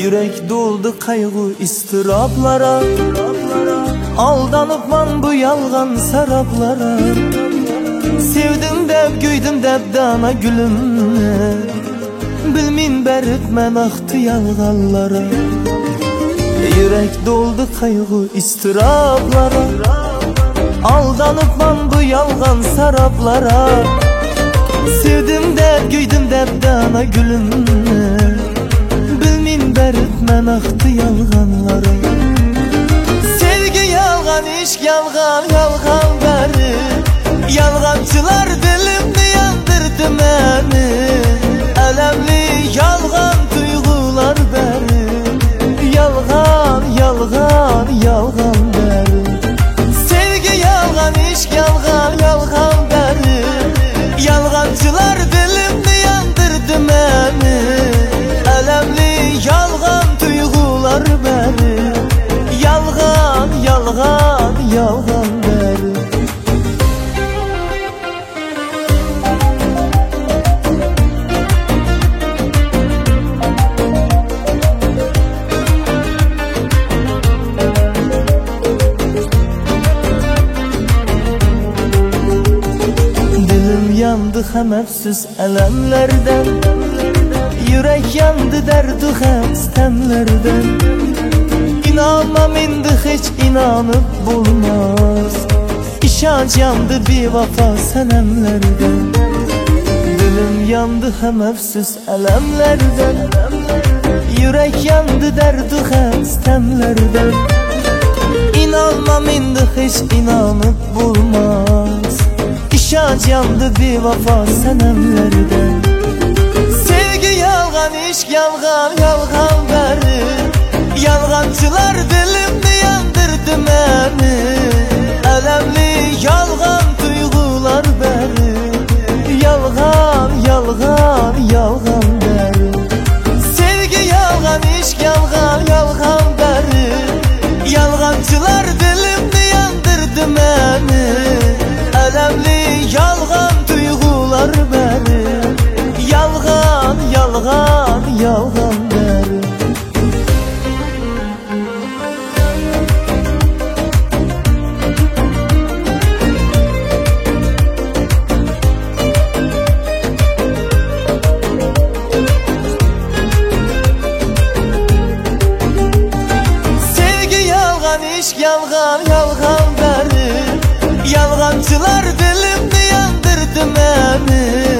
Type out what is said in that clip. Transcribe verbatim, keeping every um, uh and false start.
Yürek doldu kaygı istiraplara, aldanıpman bu yalgan saraplara. Sevdim deb, güydüm deb dana gülümne, bilmin beripmen aktı yalganlara. Yürek doldu kaygı istiraplara, aldanıpman bu yalgan saraplara. Sevdim deb, güydüm deb dana gülümne, bilmin beripmen aktı yalganlara. Sevgi yalgan, işk yalgan, yalgan beri. Yalgancılar dilimni yandırdı məni, elemli yalgan duygular beri. Yalgan, yalgan, yalgan beri. Sevgi yalgan, işk yalgan, yalgan beri. Yalgancılar dilimni yandırdı məni, elemli yalgan duygular beri. Yalgan, yalgan, yalgan beri. Yandı hem efsiz elemlerden, yürek yandı derdu hem stemlerden. İnanmam indi hiç inanıp bulmaz, İşanç yandı bir vafa senemlerden. Dilim yandı hem efsiz elemlerden, yürek yandı derdu hem stemlerden. İnanmam indi hiç inanıp bulmaz, İşanç yandı bir vafa senemlerden. Sevgi yalgan, işk yalgan, yalgan beri. Yalgancılar dilimni yandırdı məni, elemli yalgan duygular beri. Yalgan, yalgan, yalgan beri. Sevgi yalgan, işk yalgan, yalgan beri. Yalgancılar dilimni yandırdı məni, elemli yalgan duygular beri. Yalgan, yalgan, yalgan beri. Sevgi yalgan, işk yalgan, yalgan beri. Yalgancılar dilimni yandırdı məni,